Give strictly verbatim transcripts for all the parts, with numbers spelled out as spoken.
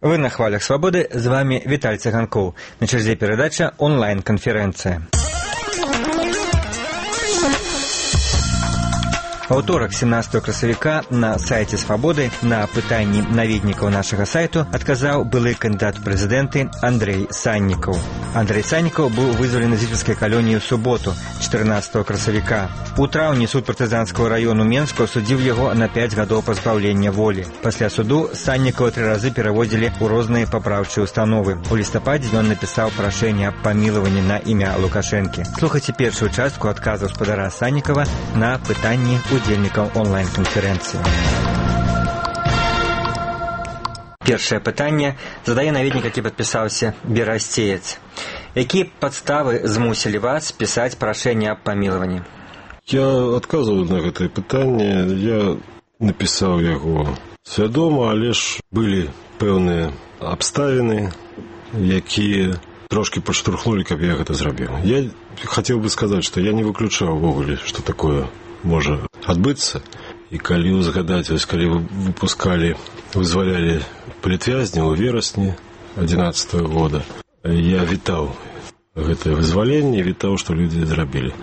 Вы на хвалях свободы, с вами Виталий Цыганков. На череде передача онлайн-конференция. Аўторак семнадцатого красавіка на сайце Свабоды на пытанні наведнікаў нашага сайту адказаў былы кандыдат у прэзідэнты Андрей Саннікаў. Андрей Саннікаў быў вызвалены з літвскай калоніі ў суботу, чатырнаццатого красавіка. У траўні суд партызанскага раёну Менска судзіў яго на пяць гадоў пазбаўлення волі. Пасля суду Саннікаў тры разы пераводзілі ў розныя папраўчыя установы. У лістападзе ён напісаў прашэнне аб памілаванні на імя Лукашэнкі. Слухайце першую частку адказу гаспадара Саннікава на пытанні удзельнікаў онлайн-канферэнцыі. Першае пытанне задае наведнік, які падпісаўся Берасцеец. Якія падставы змусілі вас пісаць прашэнне аб памілаванні? Я адказваю на гэтае пытанне. Я напісаў яго свядома, але ж былі пэўныя абставіны, якія трошки падштурхнулі, каб я гэта зрабіў. Я хацеў бы сказаць, што я не выключаў увогуле, што такое можа адбыцца. І калі узгадаць, вось калі выпускалі, вызвалялі палітвязняў у верасні адзінаццатага года, я вітаў гэтае вызваленне, вітаў, што людзі зрабілі.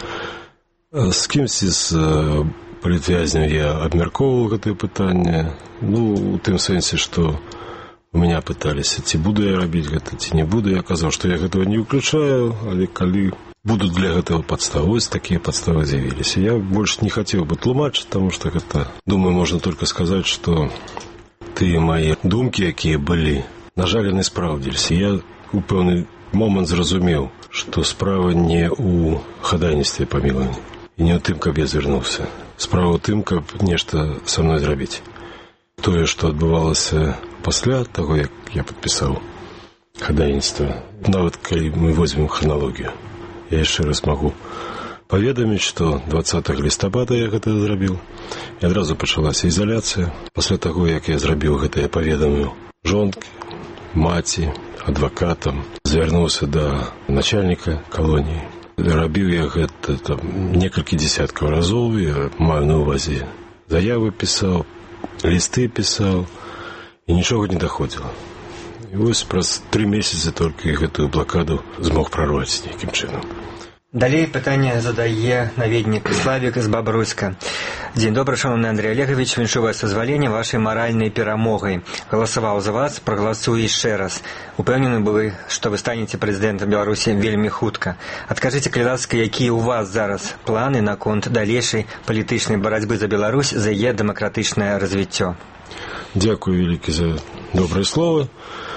З кімсьці з палітвязняў я абмяркоўваў гэтае пытанне, ну, у тым сэнсе, што у мяне пыталіся, ці буду я рабіць гэта, ці не буду. Я казаў, што я гэтага не выключаю, але калі будут для гэтага падставы, вось такія падставы з'явіліся. Я больш не хацеў бы тлумачыць, таму што гэта, думаю, можна толькі сказаць, што тыя мае думкі, якія былі, на жаль, яны спраўдзіліся. Я у пэўны момант зразумеў, што справа не ў хадайніцтве памілавання і не ў тым, каб я звярнуўся. Справа ў тым, каб нешта са мной зрабіць. Тое, што адбывалася пасля таго, як я падпісаў хадайніцтва, нават калі мы возьмем храналогію, я яшчэ раз магу паведаміць, што дваццатага лістапада я гэта зрабіў, і адразу пачалася ізаляцыя. Пасля таго, як я зрабіў гэта, я паведаміў жонкі, маці, адвакатам, звярнуўся да начальніка калоніі. Рабіў я гэта там некалькі дзесяткаў разоў, я маю на ўвазе заявы пісаў, лісты пісаў, і нічога не даходзіла. І вось праз тры месяцы толькі гэтую блакаду змог прарваць нейкім чынам. Далей пытанне задае наведнік Славік з Бабруйска. Дзень добры, шановны Андрей Олегович, віншую вас з вызваленнем вашай маральнай перамогай. Галасаваў за вас, прагаласую яшчэ раз. Упэўнены былі, што вы станеце прэзідэнтам Беларусі вельмі хутка. Адкажыце, калі ласка, якія ў вас зараз планы наконт далейшай палітычнай барацьбы за Беларусь, за яе дэмакратычнае развіццё? Дзякую вялікі за добрыя словы.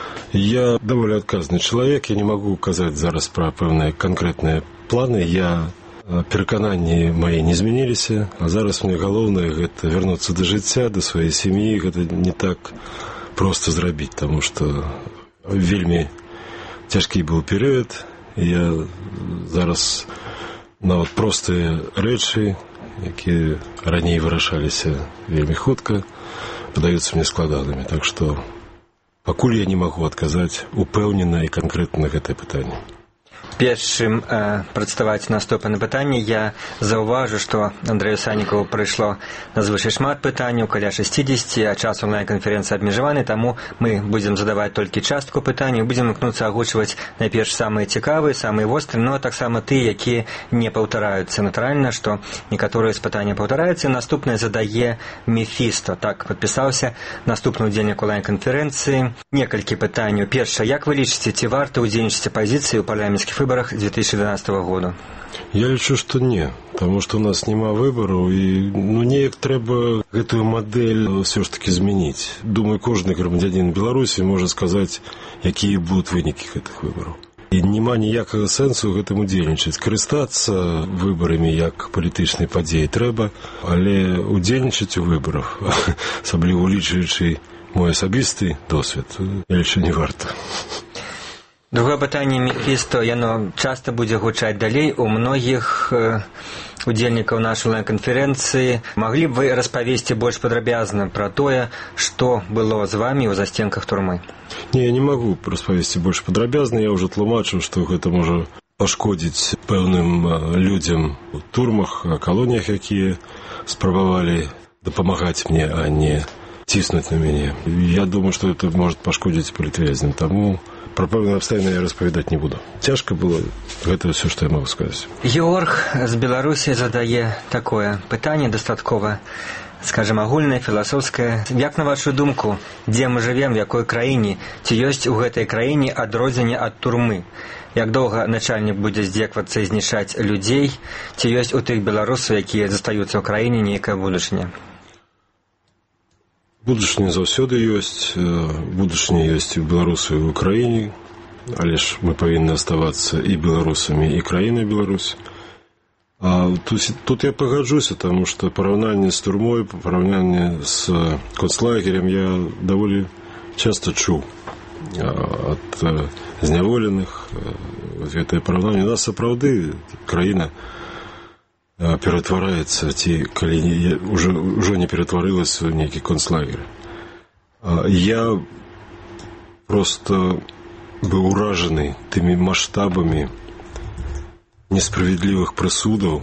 Я даволі адказны чалавек, я не магу казаць зараз пра пэўныя канкрэтныя планы. Я перакананні мае не змяніліся, а зараз мне галоўнае гэта вярнуцца да жыцця, да сваёй сям'і. Гэта не так проста зрабіць, таму што вельмі цяжкі быў перыяд. Я зараз нават простыя рэчы, якія раней вырашаліся вельмі хутка, падаюцца мне складанымі. Так што пакуль я не магу адказаць упэўнена і канкрэтна на гэтае пытанне. Першым э, прадставаць наступнае пытанне я заўважу, што Андрэю Саннікаву прыйшло надзвычай шмат пытанняў, каля шэсцідзесяці, а час онлайн-канферэнцыі абмежаваны, таму мы будзем задаваць толькі частку пытанняў, будзем імкнуцца агучваць найперш самыя цікавыя, самыя вострыя, но таксама тыя, якія не паўтараюцца. Натуральна, што некаторыя з пытанняў паўтараюцца. Наступнае задае Мефісто. Так падпісаўся наступны ўдзельнік онлайн-канферэнцыі. Некалькі пытанняў. Першае, як вы лічыце, ці варта ўдзельнічаць апазіцыі ў парламенцкіх выборах две тысячи двенадцатого года? Я лічу, што не, таму што у нас няма выбараў і ну неяк трэба гэтую мадэль ўсё ж такі змяніць. Думаю, кожны грамадзянін Беларусі можа сказаць, якія будуць вынікі гэтых выбараў. І няма ніякага сэнсу гэтым удзельнічаць. Карыстацца выбарамі як палітычнай падзеі трэба, але удзельнічаць у выбарах, асабліва улічваючы мой асабісты досвед, я лічу, не варта. Другое пытанне Мефісто, яно часта будзе гучаць далей. У многіх э, удзельнікаў нашай онлайн-канферэнцыі маглі б вы распавесці больш падрабязна пра тое, што было з вамі ў застенках турмы? Не, я не магу распавесці больш падрабязна. Я ўжо тлумачыў, што гэта можа пашкодзіць пэўным людзям у турмах, калоніях, якія спрабавалі дапамагаць мне, а не ціснуць на мяне. Я думаю, што это можа пашкодзіць палітвязням, таму пра пэўныя абставіны я распавядаць не буду. Цяжка было, гэта ўсё, што я магу сказаць. Георг з Беларусі задае такое пытанне дастаткова, скажем, агульнае, філасофскае. Як на вашу думку, дзе мы жывем, в якой краіне, ці ёсць у гэтай краіне адрозненне ад турмы? Як доўга начальнік будзе здзеквацца і знішаць людзей, ці ёсць у тых беларусаў, якія застаюцца ў краіне, нейкая будучыня? Будучыня заўсёды ёсць, будучыня ёсць у беларусаў і ў краіне, але ж мы павінны аставацца і беларусамі, і краінай Беларусь. А тут, тут я пагаджуся, таму што параўнанне з турмой, параўнанне з концлагерем я даволі часта чуў ад зняволеных. Гэтае параўнанне. У нас сапраўды краіна ператвараецца, ці калі не, уже, уже не ператварылася ў нейкі концлагер. Я просто быў уражаны тымі маштабамі несправедлівых прысудаў,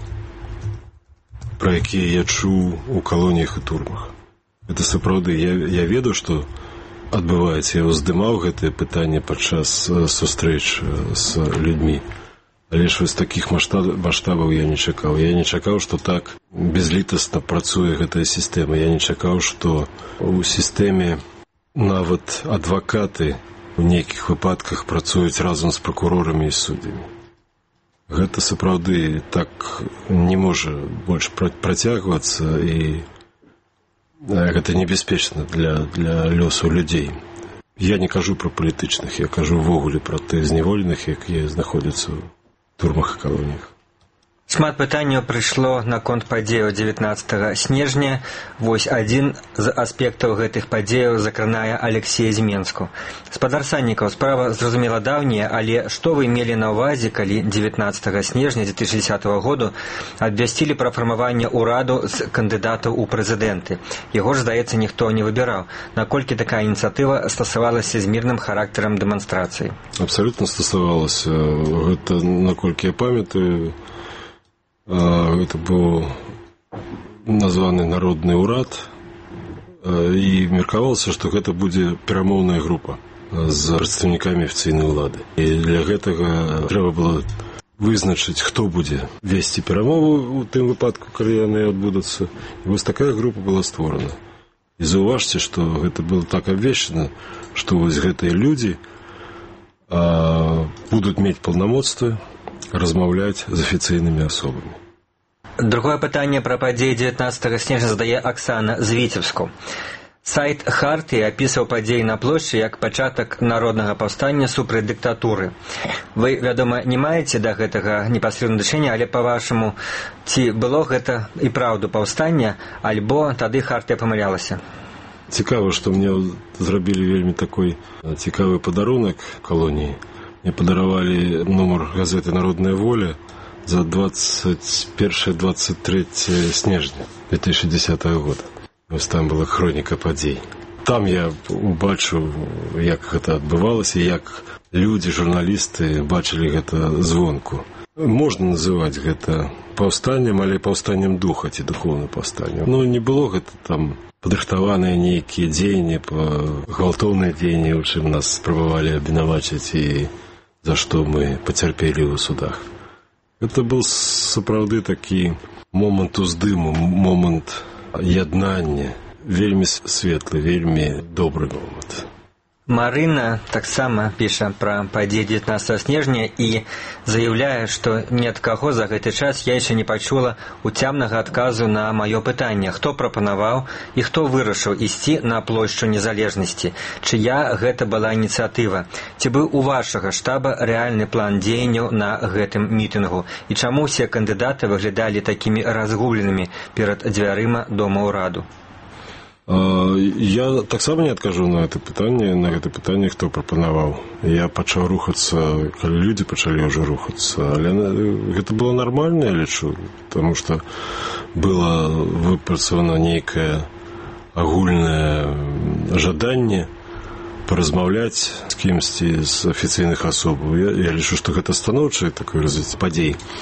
пра якія я чуў у калоніях і турмах. Гэта сапраўды. Я, я ведаю, што адбываецца. Я ўздымаў гэтае пытанне падчас сустрэч з людзьмі. Але ж вось такіх маштабаў я не чакаў. Я не чакаў, што так безлітасна працуе гэтая сістэма. Я не чакаў, што у сістэме нават адвакаты у нейкіх выпадках працуюць разам з пракурорамі і суддзямі. Гэта сапраўды так не можа больш працягвацца, і гэта небяспечна для, для лёсу людзей. Я не кажу пра палітычных, я кажу ўвогуле пра тых зняволеных, якія знаходзяцца ў турмах і калоніях. Шмат пытанняў прыйшло наконт падзеяў дзевятнаццатага снежня. Вось адзін з аспектаў гэтых падзеяў закранае Алексей з Менску. Спадар Саннікаў, справа зразумела даўняя, але што вы мелі на ўвазе, калі дзевятнаццатага снежня две тысячи десятого году абвясцілі пра фармаванне ўраду з кандыдатаў у прэзідэнты? Яго ж, здаецца, ніхто не выбіраў. Наколькі такая ініцыятыва стасавалася з мірным характарам дэманстрацыі? Абсалютна стасавалася. Гэта, наколькі я памятаю, гэта быў названы народны ўрад, і меркавалася, што гэта будзе перамоўная група з прадстаўнікамі афіцыйнай улады. І для гэтага трэба было вызначыць, хто будзе весці перамову ў тым выпадку, калі яны адбудуцца. І вось такая група была створана. І заўважце, што гэта было так абвешчана, што вось гэтыя людзі а, будуць мець паўнамоцтвы размаўляць з афіцыйнымі асобамі. Другое пытанне пра падзеі дзевятнаццатага снежня задае Аксана з Віцебску. Сайт Хартыі апісаў падзеі на плошчы як пачатак народнага паўстання супраць дыктатуры. Вы, вядома, не маеце да гэтага непасрэдна дачынення, але па-вашаму, ці было гэта і праўду паўстання, альбо тады Хартыя памылялася? Цікава, што мне зрабілі вельмі такой цікавы падарунак калоніі. Мне падаравалі нумар газеты «Народная воля» за двадцать первое — двадцать третье снежня две тысячи десятого года. Вось там была хроніка падзей. Там я убачыў, як гэта адбывалася, як людзі, журналісты бачылі гэта звонку. Можна называць гэта паўстаннем, але паўстаннем духа ці духоўным паўстаннем. Ну, не было гэта там падрыхтаваныя нейкія дзеянні, гвалтоўныя дзеянні, у чым нас спрабавалі абвінаваціць і за што мы пацярпелі ў судах. Гэта быў сапраўды такі момант уздыму, момант яднання, вельмі светлы, вельмі добры момант. Марына таксама піша пра падзеі дзевятнаццатага снежня і заяўляе, што ні ад каго за гэты час я яшчэ не пачула уцямнага адказу на маё пытанне, хто прапанаваў і хто вырашыў ісці на плошчу незалежнасці, чыя гэта была ініцыятыва, ці быў у вашага штаба рэальны план дзеянняў на гэтым мітынгу, і чаму ўсе кандыдаты выглядалі такімі разгубленымі перад дзвярыма дома ўраду? Я таксама не адкажу на гэта пытанне, на гэта пытанне, хто прапанаваў. Я пачаў рухацца, калі людзі пачалі ўжо рухацца, але гэта было нармальна, я лічу, таму што было выпрацавана нейкае агульнае жаданне паразмаўляць з кімсьці з афіцыйных асобаў. Я, я лічу, што гэта станоўчае такое развіццё падзей.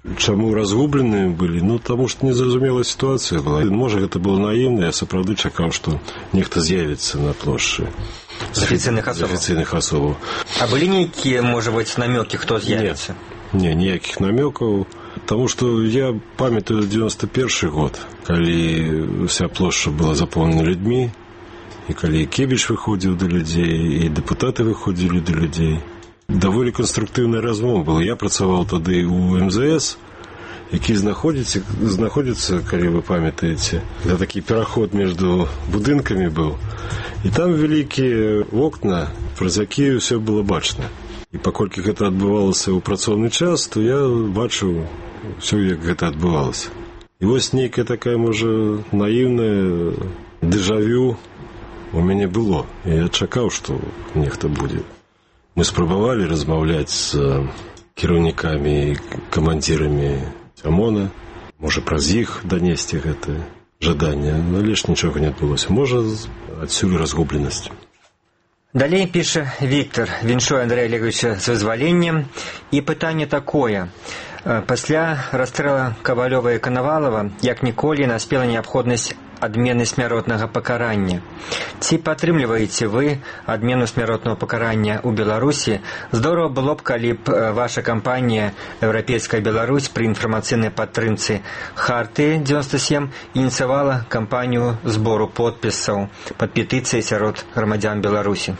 Чаму разгубленыя былі? Ну, таму што незразумелая сітуацыя была. Можа, гэта было наіўна, я сапраўды чакаў, што нехта з'явіцца на плошчы. З афіцыйных асобаў. З афіцыйных асобаў. А былі нейкія, можа быць, намёкі, хто з'явіцца? Не, ніякіх намёкаў. Таму што я памятаю девяносто першы год, калі вся плошча была запоўнена людзьмі, і калі Кебіч выходзіў да людзей, і дэпутаты выходзілі да людзей. Даволі канструктыўная размова была. Я працаваў тады ў эм зэ эс, які знаходзіцца, знаходзіцца, калі вы памятаеце, это такі пераход між будынкамі быў. І там вялікія вокна, праз якія ўсё было бачна. І паколькі гэта адбывалася ў працоўны час, то я бачыў ўсё, як гэта адбывалася. І вось нейкая такая, можа, наіўная дэжавю у мяне было. І я чакаў, што нехта будзе. Мы спрабавалі размаўляць з кіраўнікамі і камандзірамі ОМОНа, можа, праз іх данесці гэта жаданне, але ж нічога не адбылося. Можа, адсюль разгубленасць. Далей піша Віктор, віншуе Андрэя Олеговича з вызваленнем, і пытанне такое. Пасля расстрела Кавалёва і Канавалова, як ніколі, наспела неабходнасць адмены смяротнага пакарання. Ці падтрымліваеце вы адмену смяротнага пакарання ў Беларусі? Здорава было б, калі б ваша кампанія «Еўрапейская Беларусь» пры інфармацыйнай падтрымцы Харты девяносто семь ініцыявала кампанію збору подпісаў пад петыцыяй сярод грамадзян Беларусі.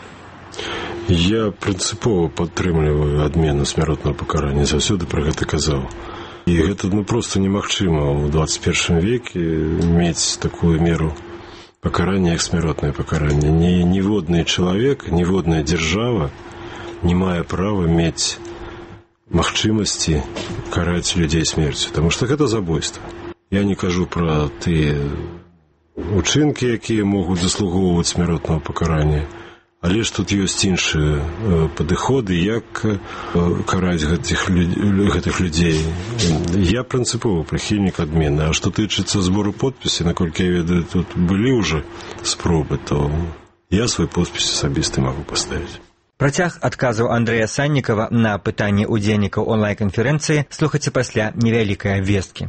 Я прынцыпова падтрымліваю адмену смяротнага пакарання, заўсёды пра гэта казаў. І гэта ну, проста немагчыма ў двадцать першым веке мець такую меру пакарання, як смяротнае пакаранне. Ні, ніводны чалавек, ніводная дзяржава не мае права мець магчымасці караць людзей смерцю, таму што гэта забойства. Я не кажу пра тыя учынкі, якія могуць заслугоўваць смяротнага пакарання, але ж тут ёсць іншыя падыходы, як караць гэтых, гэтых людзей. Я прынцыпова прыхільнік адмены. А што тычыцца збору подпісі, наколькі я ведаю, тут былі ўжо спробы, то я свой подпіс асабісты магу паставіць. Працяг адказаў Андрэя Саннікава на пытанні удзельнікаў онлайн-канферэнцыі слухайце пасля невялікай абвесткі.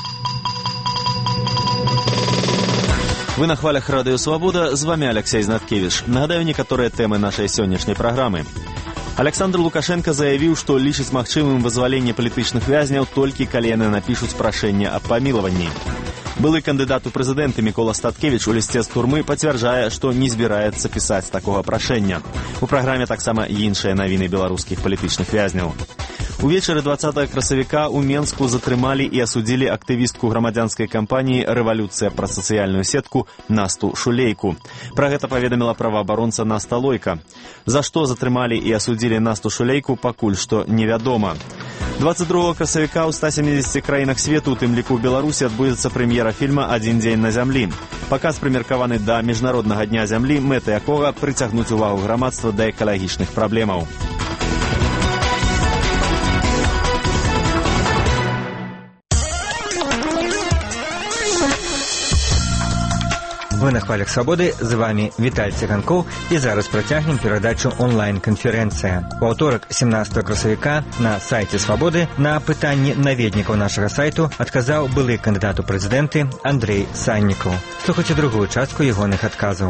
Вы на хвалях Радыё Свабода, з вами Алексей Знаткевич. Нагадаю некаторыя тэмы нашай сённяшняй праграмы. Александр Лукашенко заявіў, што лічыць магчымым вызваленне палітычных вязняў толькі калі яны напішуць прашэнне аб памілаванні. Былы кандыдат у прэзідэнты Мікола Статкевіч у лісце з турмы пацвярджае, што не збіраецца пісаць такога прашэння. У праграме таксама іншыя навіны беларускіх палітычных вязняў. Увечары двадцатага красавіка ў Менску затрымалі і асудзілі актывістку грамадзянскай кампаніі «Рэвалюцыя» пра сацыяльную сетку Насту Шулейку. Пра гэта паведаміла праваабаронца Наста Лойка. За што затрымалі і асудзілі Насту Шулейку, пакуль што невядома. двадцать другога красавіка ў ста сямідзесяці краінах свету, у тым ліку ў Беларусі, адбудзецца прэм'ера фільма «Адзін дзень на зямлі». Паказ прымеркаваны да міжнароднага дня зямлі, мэта якога прыцягнуць увагу грамадства да экалагічных праблемаў. Вы на хвалях свабоды, з вами Віталь Циганкоў, і зараз працягнем перадачу онлайн-канферэнцыя. У аўторак семнадцатага красавіка на сайце Свабоды на пытанні наведнікаў нашага сайту адказаў былы кандыдат у прэзідэнты Андрэй Саннікаў. Слухайце другую частку ягоных адказаў.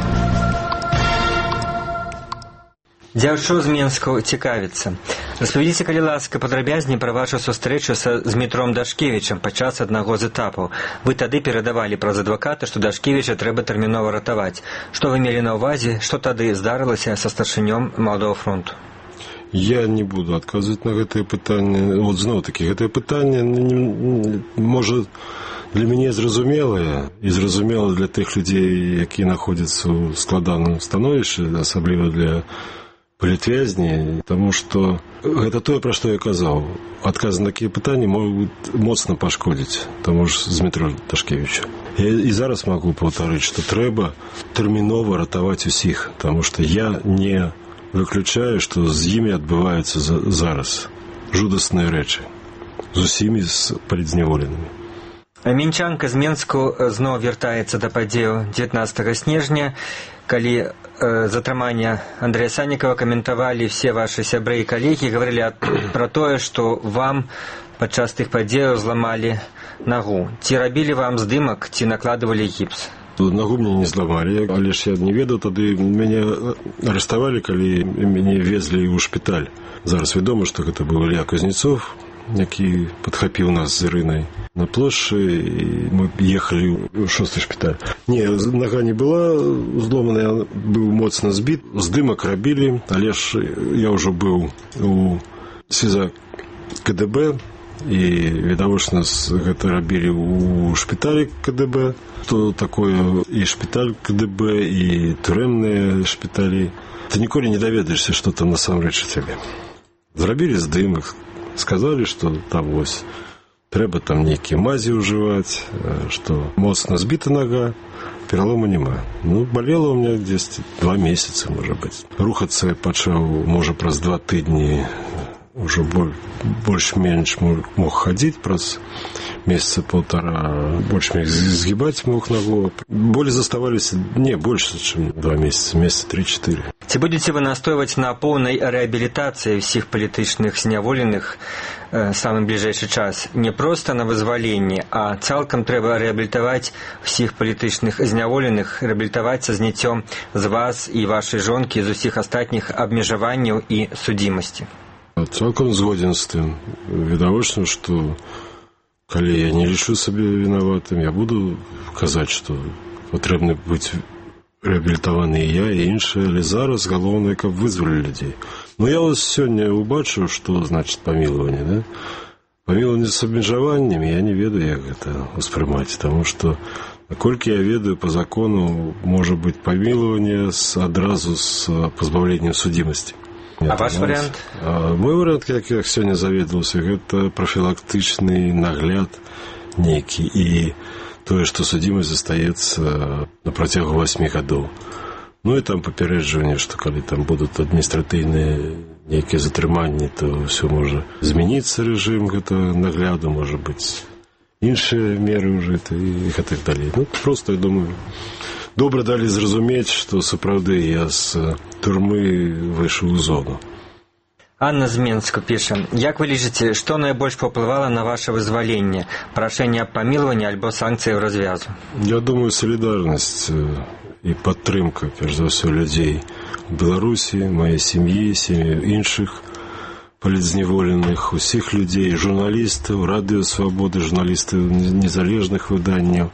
Дзяўчо з Менску цікавіцца. Распавядзіце, калі ласка, падрабязней пра вашу сустрэчу са Змітром Дашкевічам падчас аднаго з этапаў. Вы тады перадавалі праз адваката, што Дашкевіча трэба тэрмінова ратаваць. Што вы мелі на ўвазе, што тады здарылася са старшынём Маладога фронту? Я не буду адказваць на гэтае пытанне. Вот зноў-такі, гэтае пытанне, можа, для мяне зразумелае, і зразумела для тых людзей, якія находзяцца ў складаным становішчы, асабліва для палітвязні, таму што гэта тое, пра што я казаў. Адказы на такія пытанні могуць моцна пашкодзіць таму ж Змітру Дашкевічу. Я і зараз магу паўтарыць, што трэба тэрмінова ратаваць усіх, таму што я не выключаю, што з імі адбываюцца зараз жудасныя рэчы з усімі з палітзняволенымі. Мінчанка з Менску зноў вяртаецца да падзеяў дзевятнаццатага снежня. калі э, затрымання Андрэя Саннікава каментавалі все ваши сябры і калегі, гаварылі пра тое, што вам падчас тых падзеяў зламалі нагу. Ці рабілі вам здымак, ці накладывалі гіпс? Нагу мне не зламалі, але ж я не ведаў, тады мяне арыштавалі, калі мяне везлі ў шпіталь. Зараз вядома, што гэта быў Ілля Кузнецов, які падхапіў нас з Ірынай на плошчы, і мы ехалі ў шосты шпіталь. Не, нага не была зломаная, быў моцна збіт. Здымак рабілі, але ж я ўжо быў у СІЗА КДБ, і відавочна гэта рабілі ў шпіталі КДБ. Што такое і шпіталь КДБ, і турэмныя шпіталі. Ты ніколі не даведаешся, што там насамрэч у цябе. Зрабілі здымак, сказалі, што там вось трэба там нейкія мазі ўжываць, што моцна збіта нага, пералому няма. Ну, балела ў меня дзесьці два месяцы, можа быць. Рухацца я пачаў, можа, праз два тыдні, ўжо больш-менш мог хадзіць, праз месяца полтора больш-менш згибаць мог ногу. Боли заставаліся не больше, чым два месяца, месяца три-четыре. Ці будете вы настойваць на поўнай рэабілітацыі ўсіх палітычных зняволеных э, самым бліжэйшы час? Не проста на вызваленні, а цалкам трэба рэабілітаваць усіх палітычных зняволеных, рэабілітаваць са зняццём з вас і вашай жонкі, з усіх астатніх абмежаванняў і судзімасці. Цалкам згоден з тым. Відавочна, што калі я не лічу сабе вінаватым, я буду казаць, што патрэбна быць рэабілітаваны і я, і іншыя, але зараз галоўнае, каб вызвалілі людзей. Ну, я вас сёння убачыў, што значыць памілаванне, да? Памілаванне з абмежаваннем, я не ведаю, як гэта ўспрымаць, таму што, наколькі я ведаю, па закону можа быць памілаванне адразу з пазбаўленнем судзімасці. А ваш вариант? А, мой вариант, як я сёння заведаваўся, гэта профілактычны нагляд нейкі і тое, што судзімасць застаецца на працягу восьмі гадоў. Ну і там папярэджванне, што калі там будуць адміністратыўныя нейкія затрыманні, то ўсё можа змяніцца рэжым гэта нагляду, можа быць іншыя меры ўжыты і гэтак далей. Ну, просто, я думаю, добра далі зразумець, што сапраўды я з турмы выйшаў у зону. Анна з Менску піша: як вы лічыце, што найбольш паўплывала на ваше вызваленне? Прашэнне аб памілаванні альбо санкцыі развязу? Я думаю, салідарнасць і падтрымка, перш за ўсё, людзей Беларусі, маёй сям'і, сям'і іншых палітзняволеных, усіх людзей, журналістаў, радыё Свабоды, журналістаў незалежных выданняў.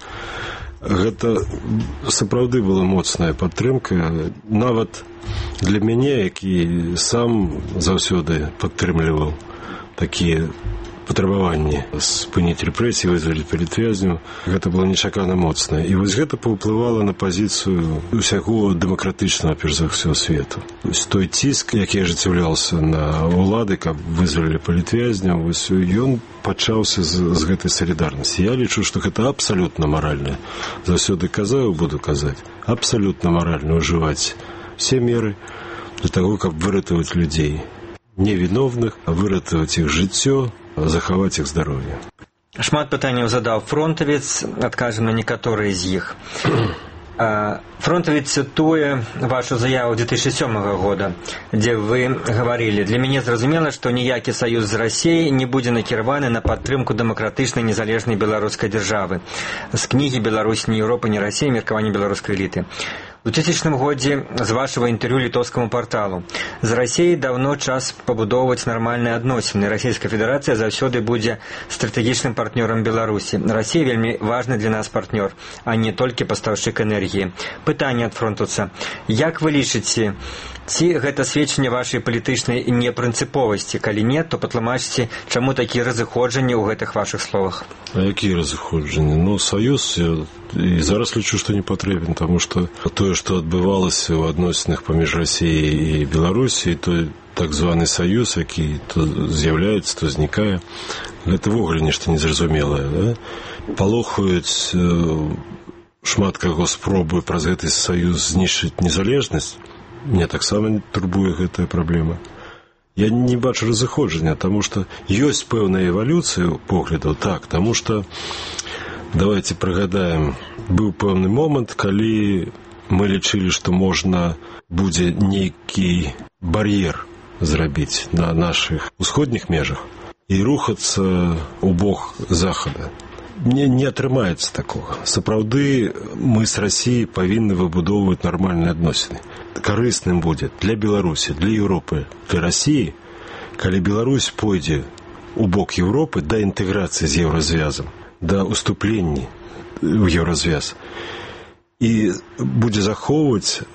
Гэта сапраўды была моцная падтрымка, нават для мяне, які сам заўсёды падтрымліваў такія патрабаванні спыніць рэпрэсіі, вызваліць палітвязняў. Гэта было нечакана моцна. І вось гэта паўплывала на пазіцыю ўсяго дэмакратычнага, перш за ўсё, свету. Вось той ціск, які ажыццяўляўся на ўлады, каб вызвалілі палітвязняў, вось ён пачаўся з, з гэтай салідарнасці. Я лічу, што гэта абсалютна маральна. Заўсёды казаў, буду казаць, абсалютна маральна ўжываць все меры для таго, каб выратаваць людзей невіновных, а выратаваць іх жыццё, захаваць іх здароўе. Шмат пытанняў задаў фронтавец, адкажем на некаторыя з іх. Фронтавец цытуе вашу заяву две тысячи сёмага года, дзе вы гаварылі: для мяне зразумела, што ніякі саюз з Расіяй не будзе накіраваны на падтрымку дэмакратычнай незалежнай беларускай дзяржавы. З кнігі «Беларусь, не Еўропа, не Расія. Меркаванне беларускай эліты». У двухтысячным годзе з вашего інтэрв'ю літоўскаму парталу: з Расіяй даўно час пабудоўваць нармальныя адносіны. Расійская федэрацыя заўсёды будзе стратэгічным партнёрам Беларусі. Расія вельмі важны для нас партнёр, а не толькі пастаўшчык энергіі. Пытанне ад фронтуца: як вы лічыце, ці гэта сведчанне вашай палітычнай непрынцыповасці? Калі не, то патлумачце, чаму такія разыходжанні ў гэтых вашых словах? А якія разыходжанні? Ну, саюз я і зараз лічу, што не патрэбен, таму што тое, што адбывалася ў адносінах паміж Расіяй і Беларусі, той так званы саюз, які то з'яўляецца, то знікае, гэта ввогуле нешта незразумелае, да? Палохаюць шмат каго спробуе праз гэты саюз знішчыць незалежнасць. Мне таксама турбуе гэтая праблема. Я не бачу разыходжання, таму што ёсць пэўная эвалюцыя поглядаў, так, таму што, давайте прыгадаем, быў пэўны момант, калі мы лічылі, што можна будзе нейкі бар'ер зрабіць на нашых усходніх межах і рухацца ў бок захада. Не, не атрымаецца такога. Сапраўды мы з Расіяй павінны выбудоўваць нармальныя адносіны. Карысным будзе для Беларусі, для Еўропы, для Расіі, калі Беларусь пойдзе у бок Еўропы да інтэграцыі з еўразвязам, да уступлення ў еўразвяз і будзе захоўваць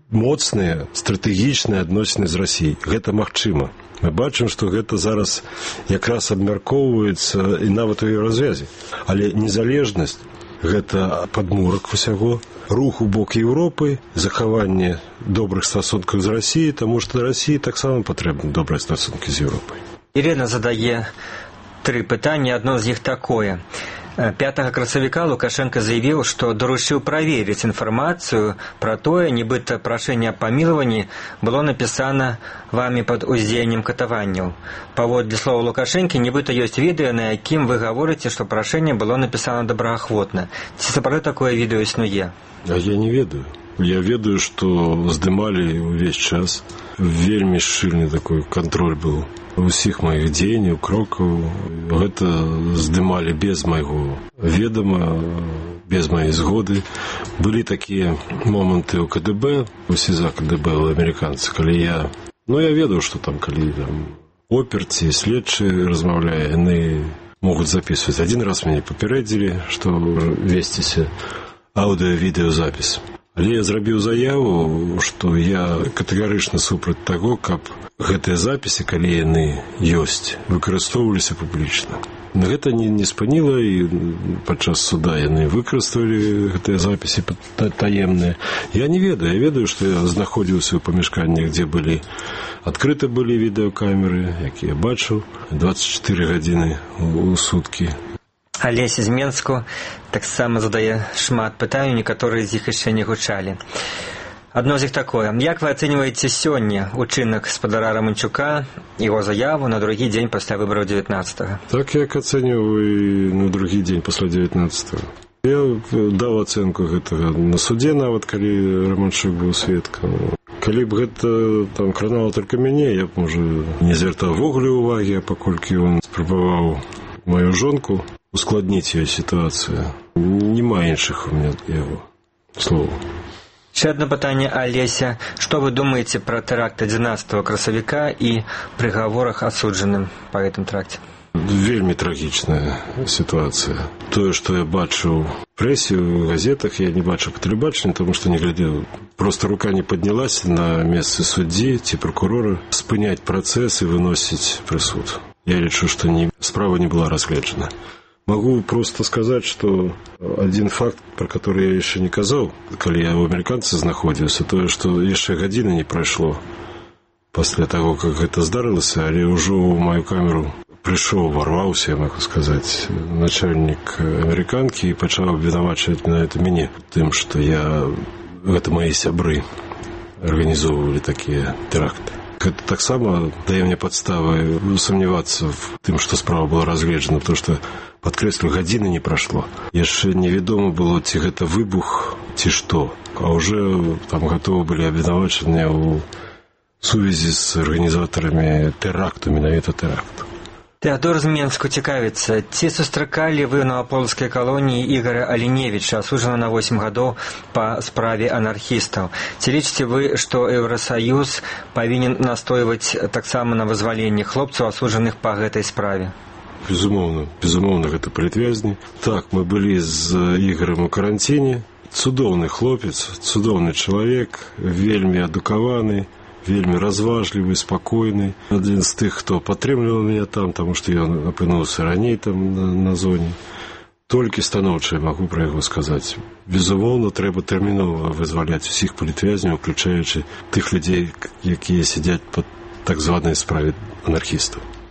моцныя стратэгічныя адносіны з Расіяй. Гэта магчыма. Мы бачым, што гэта зараз якраз абмяркоўваецца і нават у еўразвязе. Але незалежнасць – гэта падмурак усяго, рух у бок Еўропы, захаванне добрых стасункаў з Расіяй, таму што Расіі таксама патрэбны добрыя стасункі з Еўропай. Ірина задае тры пытання, одно з іх такое. пятага красавіка Лукашенко заявіў, што даручыў праверыць інфармацыю пра тое, нібыта прашэнне аб памілаванні было напісана вамі пад уздзеяннем катаванняў. Паводле слова Лукашэнкі, нібыта ёсць відэа, на якім вы гаворыце, што прашэнне было напісана добраахвотна. Ці сапраўды такое відэо існуе? А я не ведаю. Я ведаю, што здымалі ўвесь час. Вельмі шчыльны такой кантроль быў усіх маіх дзеянняў, крокаў. Гэта здымалі без майго ведама, без маёй згоды. Былі такія моманты ў ка дэ бэ, у СІЗА ка дэ бэ, у амерыканцы, калі я... Ну, я ведаў, што там, калі там оперці, следчы размаўляе, яны могуць записываць. Адзін раз мяне папярэдзілі, што весціся аўдыё-відэозапіс. Але я зрабіў заяву, што я катэгарычна супраць таго, каб гэтыя запісы, калі яны ёсць, выкарыстоўваліся публічна. Гэта не, не спыніла, і падчас суда яны выкарыстоўвалі гэтыя запісы таемныя. Я не ведаю, я ведаю, што я знаходзіўся ў памяшканнях, дзе былі адкрыты былі відэакамеры, якія бачыў дваццаць чатыры гадзіны ў суткі. Алесь з Менску таксама задае шмат пытанняў, некаторыя з іх яшчэ не гучалі. Адно з іх такое. Як вы ацэньваеце сёння учынак спадара Романчука, яго заяву на другі дзень пасля выбараў дзевятнаццатага? Так, як ацэньваю на другі дзень пасля дзевятнаццатага. Я даў ацэнку гэтага на судзе, нават калі Романчук быў сведкам. Калі б гэта там кранала толькі мяне, я б, можа, не звяртаў ввогуле ўвагі, а паколькі ён спрабаваў маю жонку ускладніць ёй сітуацыю. Няма іншых у мяне яго слоў. Ще одно пытанне, Алеся. Што вы думаеце пра тэракт адзінаццатага красавіка і прыгаворах асуджаным па гэтым тракце? Вельмі трагічная сітуацыя. Тое, што я бачыў у прэсе, у газетах, я не бачыў па тэлебачанні, таму што не глядзеў. Проста рука не паднялася на месцы суддзі ці пракурора спыняць працэс і выносіць прысуд. Я лічу, што не, справа не была разгледжана. Могу просто сказать, что один факт, про который я еще не казал, калі я у американца знаходзіўся, то, что яшчэ гадзіны не прайшло пасля того, как гэта здарылася, але ўжо ў мою камеру прыйшоў, ворваўся, я могу сказать, начальник американкі і пачаў абвінавачваць на это мяне тым, што я, гэта мои сябры арганізоўвалі такія тэракты. Гэта таксама дае мне падставы сумнявацца в тым, што справа была разгледжана, потому што, падкрэслю, гадзіны не прайшло. Яшчэ невядома было, ці гэта выбух, ці што. А ўжо там гатовы былі абвінавачаныя ў сувязі з арганізатарамі тэракту, менавіта тэракту. Тэадор з Менску цікавіцца, ці сустракалі вы на апольскай калоніі Ігора Аліневіча, асуджана на восем гадоў па справе анархістаў? Ці лічыце вы, што Еўрасаюз павінен настойваць таксама на вызваленні хлопцаў, асуджаных па гэтай справе? Безумоўна, безумоўна, гэта палітвязні. Так, мы былі з Ігорам у каранціне. Цудоўны хлопец, цудоўны чалавек, вельмі адукаваны, вельмі разважлівы, спакойны. Адзін з тых, хто падтрымліваў мяне там, таму што ён апынуўся раней там на, на зоне. Толькі станоўча магу пра яго сказаць. Безумоўна, трэба тэрмінова вызваляць усіх палітвязняў, уключаючы тых людзей, якія сядзяць пад так званай справе анархістаў.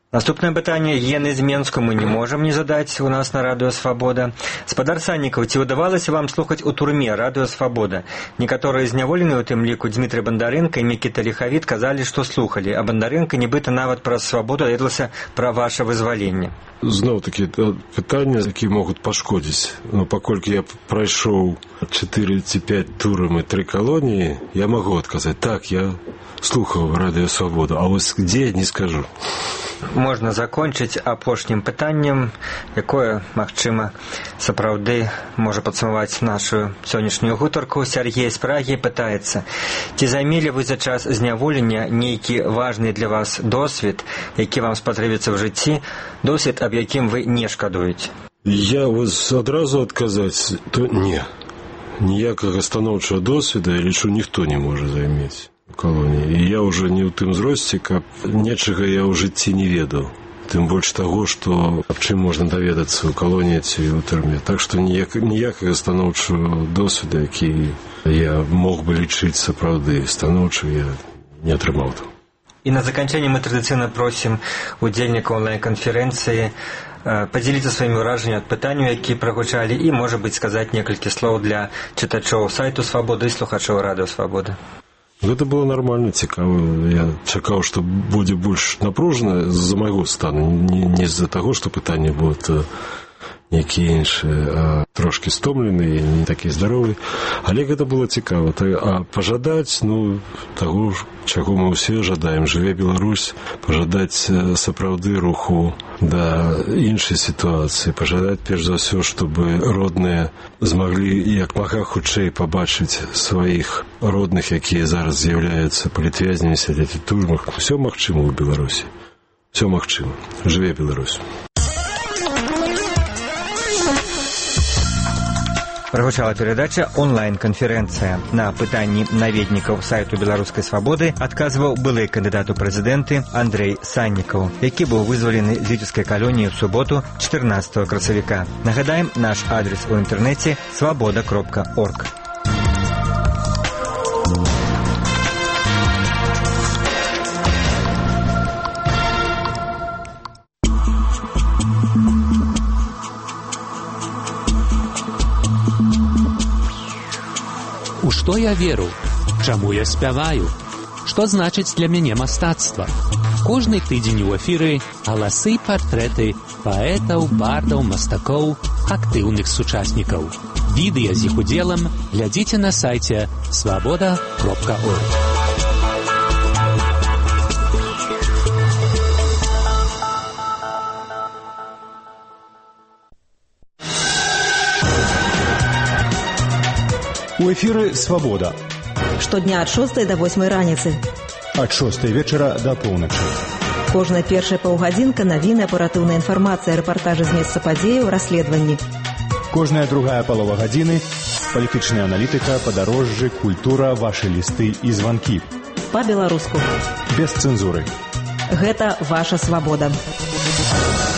Наступное пытанне Ены з Менску мы не можем не задать у нас на Радио Свобода. Спадар Саннікаў, ці ўдавалася вам слухаць у турме Радио Свобода? Некаторыя зняволеныя ў тым ліку Дмітрий Бандаренко і Мікіта Ліхавіт казалі, што слухалі, а Бандаренко нібыта нават праз Свободу даведалася пра ваше вызваленне. Зноў такі пытанні, які могуць пашкодзіць. Ну, паколькі я прайшоў чатыры ці пяць турам і тры калоніі, я магу адказаць, так, я слухаў Радио Свободу, а вось дзе, не скажу. Можна закончыць апошнім пытаннем, якое, магчыма, сапраўды можа падсумаваць нашу сённяшнюю гутарку. Сергей з Прагі пытаецца, ці займелі вы за час зняволення нейкі важны для вас досвед, які вам спатрэбіцца ў жыцці, досвед, аб якім вы не шкадуеце? Я вось адразу адказаць, то не. Ніякага станоўчага досведа, я лічу, ніхто не можа займець. Колонии. И я уже не ў тым зросце, каб нечага я ў жыцці не ведаў. Тым больш таго, што аб чым можна даведацца ў калоніі ці ў турме. Так што ніяк, ніякага станоўчага досведа, які я мог бы лічыць сапраўды станоўчым, я не атрымаў там. І на заканчэнне мы традыцыйна просім удзельнікаў онлайн-канферэнцыі падзяліцца сваімі ўражаннямі ад пытанняў, які прагучалі, і, можа быць, сказаць некалькі слоў для чытачоў сайту Свабоды і слухачоў Радыё Свабоды. Гэта было нармальна, цікава. Я чакаў, што будзе больш напружана з-за майго стану, не, не з-за таго, што пытанні будуць нейкія іншыя, а трошкі стомленыя, не такія здаровыя. Але гэта было цікава. А пажадаць, ну, таго, чаго мы ўсе жадаем, жыве Беларусь, пажадаць сапраўды руху да іншай сітуацыі, пажадаць перш за ўсё, чтобы родныя змаглі як мага хутчэй пабачыць сваіх родных, якія зараз з'яўляюцца палітвязнямі, сядзяць у турмах. Усё магчыма ў Беларусі. Усё магчыма. Жыве Беларусь. Прагучала перадача онлайн-канферэнцыя. На пытанні наведнікаў сайту Беларускай Свабоды адказваў былы кандыдат у прэзідэнты Андрэй Саннікаў, які быў вызвалены з лідзьўскай калоніі ў суботу чатырнаццатага красавіка. Нагадаем, наш адрес у інтэрнэце свабода кропка орг. У што я веру? Чаму я спяваю? Што значыць для мяне мастацтва? Кожны тыдзень у эфіры галасы, партрэты паэтаў, бардаў, мастакоў, актыўных сучаснікаў. Відэа з іх удзелам глядзіце на сайце свабода кропка орг. У эфіры «Свабода». Штодня ад шостай да восьмай раніцы. Ад шостай вечара да поўначы. Кожная першая паўгадзінка навіны, аператыўная інфармацыя, рэпартажы з месца падзеяў, расследаванні. Кожная другая палова гадзіны – палітычная аналітыка, падарожжы, культура, вашы лісты і званкі. Па-беларуску. Без цэнзуры. Гэта ваша свабода.